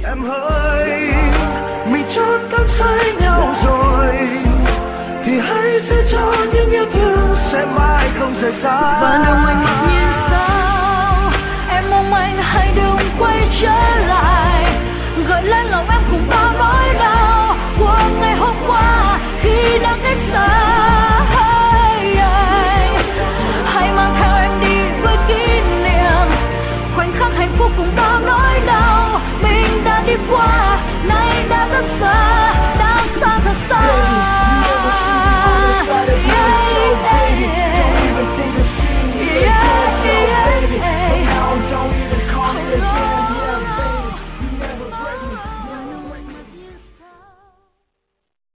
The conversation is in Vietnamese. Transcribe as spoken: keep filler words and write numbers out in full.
em hỡi, mình chót đắm say nhau rồi thì hãy giữ cho những yêu thương sẽ mãi không rời xa. Và nồng mình